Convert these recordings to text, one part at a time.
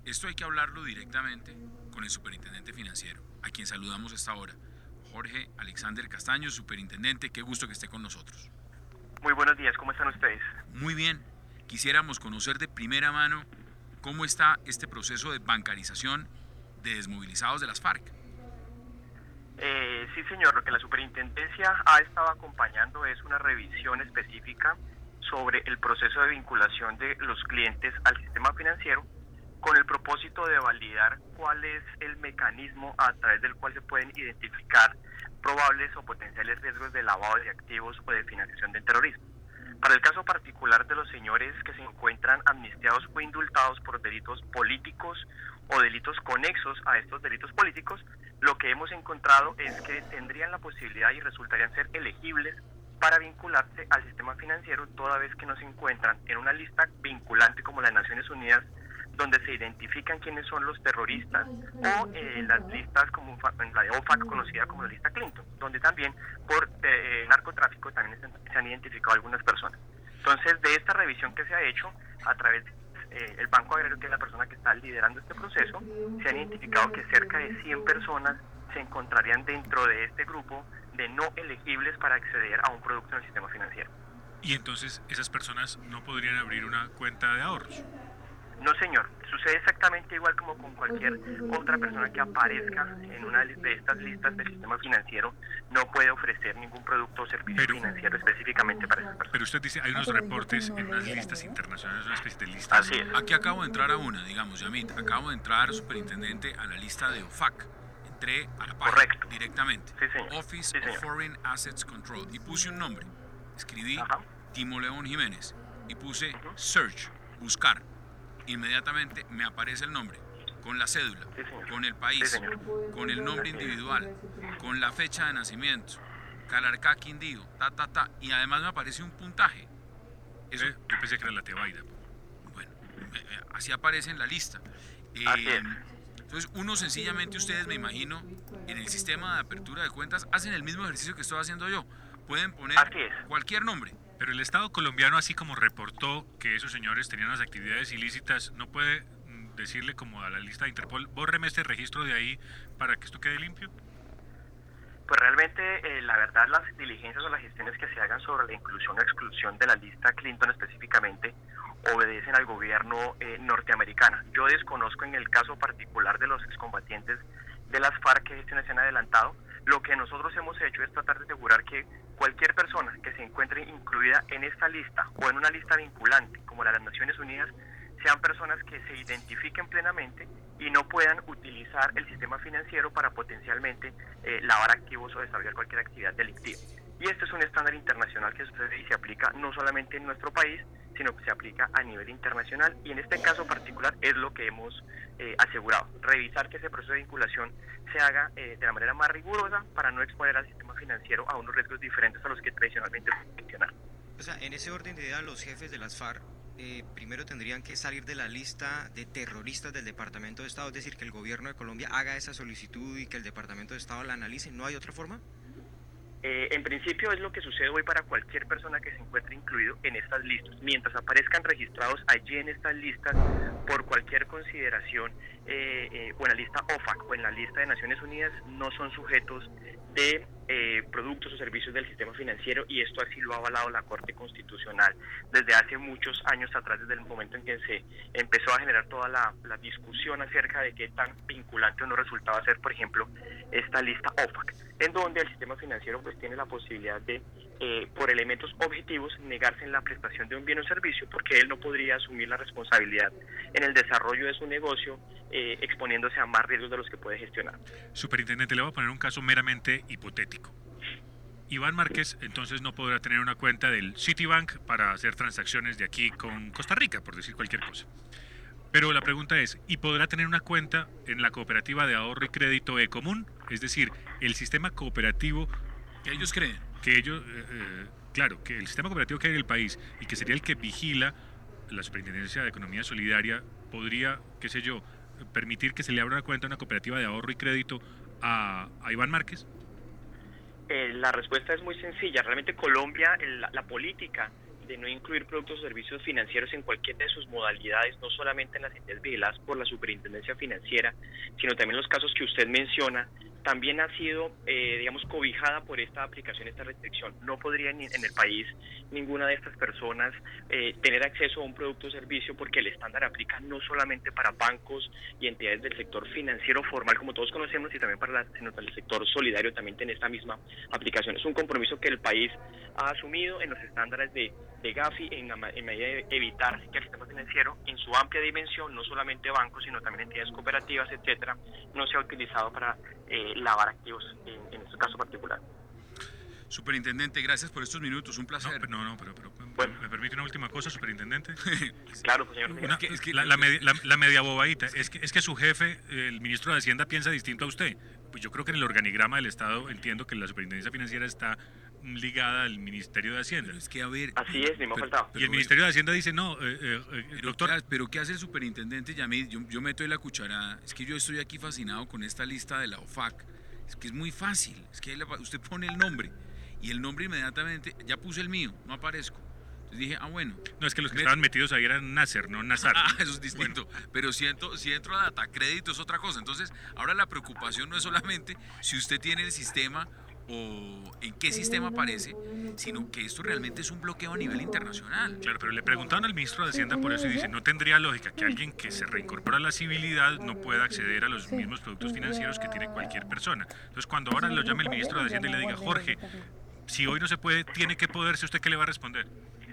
Esto hay que hablarlo directamente con el superintendente financiero, a quien saludamos a esta hora. Jorge Alexander Castaño, superintendente, qué gusto que esté con nosotros. Muy buenos días, ¿cómo están ustedes? Muy bien, quisiéramos conocer de primera mano cómo está este proceso de bancarización de desmovilizados de las FARC. Sí, señor, lo que la superintendencia ha estado acompañando es una revisión específica sobre el proceso de vinculación de los clientes al sistema financiero con el propósito de validar cuál es el mecanismo a través del cual se pueden identificar probables o potenciales riesgos de lavado de activos o de financiación del terrorismo. Para el caso particular de los señores que se encuentran amnistiados o indultados por delitos políticos o delitos conexos a estos delitos políticos, lo que hemos encontrado es que tendrían la posibilidad y resultarían ser elegibles para vincularse al sistema financiero toda vez que no se encuentran en una lista vinculante como la de Naciones Unidas, donde se identifican quiénes son los terroristas, o las listas como la de OFAC, conocida como la lista Clinton, donde también por narcotráfico también se han identificado algunas personas. Entonces, de esta revisión que se ha hecho a través del Banco Agrario, que es la persona que está liderando este proceso, se han identificado que cerca de 100 personas se encontrarían dentro de este grupo de no elegibles para acceder a un producto en el sistema financiero. Y entonces esas personas no podrían abrir una cuenta de ahorros. No, señor, sucede exactamente igual como con cualquier otra persona que aparezca en una de estas listas del sistema financiero, no puede ofrecer ningún producto o servicio financiero específicamente para esas personas. Pero usted dice, hay unos reportes en unas listas internacionales, una especie de listas. Así es. Aquí acabo de entrar a una, digamos, Yamit, acabo de entrar, superintendente, a la lista de OFAC. Entré a la página Correcto. Directamente. Sí, señor. Office Sí, señor. of Foreign Assets Control. Y puse un nombre. Escribí Ajá. Timo León Jiménez. Y puse search, buscar. Inmediatamente me aparece el nombre, con la cédula, Sí, señor. con el país, Sí, señor. con el nombre individual, con la fecha de nacimiento, Calarcá Quindío, y además me aparece un puntaje. Eso, Yo pensé que era la Tebaida. bueno, así aparece en la lista. Así es. Entonces, uno sencillamente, ustedes me imagino, en el sistema de apertura de cuentas, hacen el mismo ejercicio que estoy haciendo yo. Pueden poner Así es. cualquier nombre. Pero el Estado colombiano, así como reportó que esos señores tenían unas actividades ilícitas, ¿no puede decirle como a la lista de Interpol, bórreme este registro de ahí para que esto quede limpio? Pues realmente, la verdad, las diligencias o las gestiones que se hagan sobre la inclusión o exclusión de la lista Clinton específicamente obedecen al gobierno norteamericano. Yo desconozco en el caso particular de los excombatientes de las FARC que gestiones se han adelantado. Lo que nosotros hemos hecho es tratar de asegurar que cualquier persona que se encuentre incluida en esta lista o en una lista vinculante como la de las Naciones Unidas sean personas que se identifiquen plenamente y no puedan utilizar el sistema financiero para potencialmente lavar activos o desarrollar cualquier actividad delictiva. Y este es un estándar internacional que sucede y se aplica no solamente en nuestro país, sino que se aplica a nivel internacional, y en este caso particular es lo que hemos asegurado, revisar que ese proceso de vinculación se haga de la manera más rigurosa para no exponer al sistema financiero a unos riesgos diferentes a los que tradicionalmente se mencionan. O sea, en ese orden de ideas, los jefes de las FARC primero tendrían que salir de la lista de terroristas del Departamento de Estado, es decir, que el gobierno de Colombia haga esa solicitud y que el Departamento de Estado la analice. ¿No hay otra forma? En principio es lo que sucede hoy para cualquier persona que se encuentre incluido en estas listas. Mientras aparezcan registrados allí en estas listas por cualquier consideración o en la lista OFAC o en la lista de Naciones Unidas, no son sujetos de productos o servicios del sistema financiero, y esto así lo ha avalado la Corte Constitucional desde hace muchos años atrás, desde el momento en que se empezó a generar toda la discusión acerca de qué tan vinculante o no resultaba ser, por ejemplo, esta lista OFAC, en donde el sistema financiero pues tiene la posibilidad de, por elementos objetivos, negarse en la prestación de un bien o servicio, porque él no podría asumir la responsabilidad en el desarrollo de su negocio, exponiéndose a más riesgos de los que puede gestionar. Superintendente, le voy a poner un caso meramente hipotético. Iván Márquez entonces no podrá tener una cuenta del Citibank para hacer transacciones de aquí con Costa Rica, por decir cualquier cosa. Pero la pregunta es, ¿y podrá tener una cuenta en la cooperativa de ahorro y crédito Ecomún? Es decir, el sistema cooperativo ¿Qué ellos creen? que ellos, claro, que el sistema cooperativo que hay en el país y que sería el que vigila la Superintendencia de Economía Solidaria, podría, qué sé yo, permitir que se le abra una cuenta a una cooperativa de ahorro y crédito a Iván Márquez? La respuesta es muy sencilla. Realmente Colombia, la política de no incluir productos o servicios financieros en cualquiera de sus modalidades, no solamente en las entidades vigiladas por la Superintendencia Financiera, sino también los casos que usted menciona, también ha sido, cobijada por esta aplicación, esta restricción. No podría en el país ninguna de estas personas tener acceso a un producto o servicio, porque el estándar aplica no solamente para bancos y entidades del sector financiero formal, como todos conocemos, y también sino para el sector solidario también tiene esta misma aplicación. Es un compromiso que el país ha asumido en los estándares de Gafi en medida de evitar que el sistema financiero, en su amplia dimensión, no solamente bancos, sino también entidades cooperativas, etcétera, no sea utilizado para lavar activos en este caso particular. Superintendente, gracias por estos minutos, un placer. Pero Bueno. ¿me permite una última cosa, superintendente? Claro, pues, señor. La media bobadita, es que su jefe, el ministro de Hacienda, piensa distinto a usted. Pues yo creo que en el organigrama del Estado entiendo que la Superintendencia Financiera está ligada al Ministerio de Hacienda. Pero es que, a ver... Así es, ni me ha faltado. Y el Ministerio de Hacienda dice, no, doctor... Pero ¿qué hace el superintendente Yamid? Yo meto ahí la cucharada. Es que yo estoy aquí fascinado con esta lista de la OFAC. Es que es muy fácil. Es que usted pone el nombre. Y el nombre inmediatamente, ya puse el mío, no aparezco. Entonces dije, bueno. No, es que los que estaban metidos ahí eran Nasser, no Nazar. Eso es distinto. Bueno. Pero si entro a data crédito es otra cosa. Entonces, ahora la preocupación no es solamente si usted tiene el sistema o en qué sistema aparece, sino que esto realmente es un bloqueo a nivel internacional. Claro, pero le preguntaron al ministro de Hacienda por eso y dice, no tendría lógica que alguien que se reincorpora a la civilidad no pueda acceder a los mismos productos financieros que tiene cualquier persona. Entonces, cuando ahora lo llame el ministro de Hacienda y le diga, Jorge, si hoy no se puede, tiene que poderse, ¿usted qué le va a responder?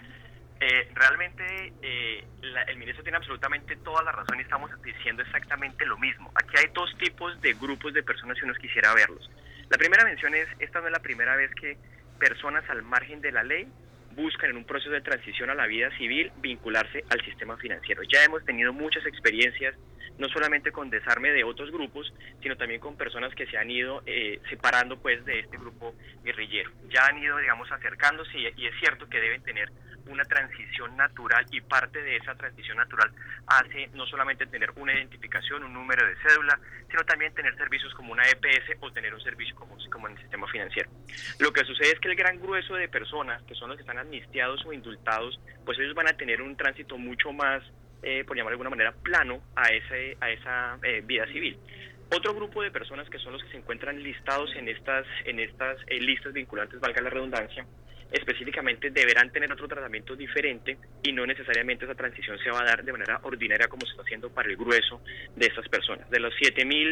Realmente el ministro tiene absolutamente toda la razón y estamos diciendo exactamente lo mismo. Aquí hay dos tipos de grupos de personas si uno quisiera verlos. La primera mención es, esta no es la primera vez que personas al margen de la ley buscan en un proceso de transición a la vida civil vincularse al sistema financiero. Ya hemos tenido muchas experiencias, no solamente con desarme de otros grupos, sino también con personas que se han ido separando pues de este grupo guerrillero. Ya han ido, acercándose y es cierto que deben tener una transición natural, y parte de esa transición natural hace no solamente tener una identificación, un número de cédula, sino también tener servicios como una EPS o tener un servicio como en el sistema financiero. Lo que sucede es que el gran grueso de personas, que son los que están amnistiados o indultados, pues ellos van a tener un tránsito mucho más, por llamar de alguna manera, plano a esa vida civil. Otro grupo de personas, que son los que se encuentran listados en estas listas vinculantes, valga la redundancia, específicamente deberán tener otro tratamiento diferente y no necesariamente esa transición se va a dar de manera ordinaria como se está haciendo para el grueso de estas personas. De los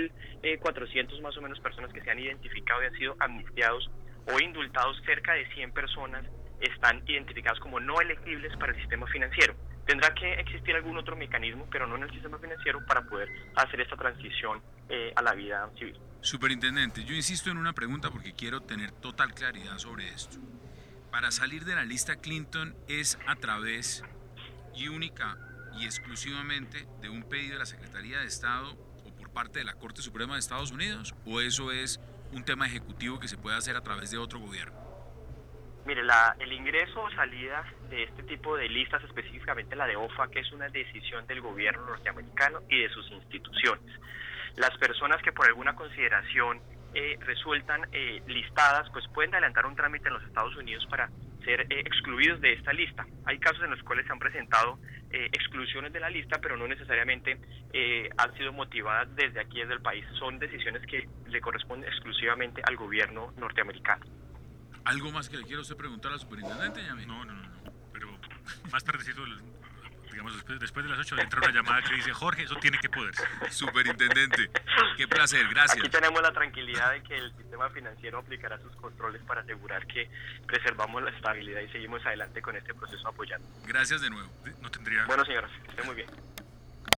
7.400 más o menos personas que se han identificado y han sido amnistiados o indultados, cerca de 100 personas están identificadas como no elegibles para el sistema financiero. Tendrá que existir algún otro mecanismo, pero no en el sistema financiero, para poder hacer esta transición a la vida civil. Superintendente, yo insisto en una pregunta porque quiero tener total claridad sobre esto. Para salir de la lista Clinton, ¿es a través y única y exclusivamente de un pedido de la Secretaría de Estado o por parte de la Corte Suprema de Estados Unidos? ¿O eso es un tema ejecutivo que se puede hacer a través de otro gobierno? Mire, el ingreso o salida de este tipo de listas, específicamente la de OFAC, es una decisión del gobierno norteamericano y de sus instituciones. Las personas que por alguna consideración resultan listadas, pues pueden adelantar un trámite en los Estados Unidos para ser excluidos de esta lista. Hay casos en los cuales se han presentado exclusiones de la lista, pero no necesariamente han sido motivadas desde aquí, desde el país. Son decisiones que le corresponden exclusivamente al gobierno norteamericano. ¿Algo más que le quiero usted preguntar al superintendente, Yamil? No, pero más tardecito, digamos, después de las 8 entra una llamada que dice, Jorge, eso tiene que poderse. Superintendente, qué placer, gracias. Aquí tenemos la tranquilidad de que el sistema financiero aplicará sus controles para asegurar que preservamos la estabilidad y seguimos adelante con este proceso apoyando. Gracias de nuevo. No tendría... Bueno, señoras, que estén muy bien.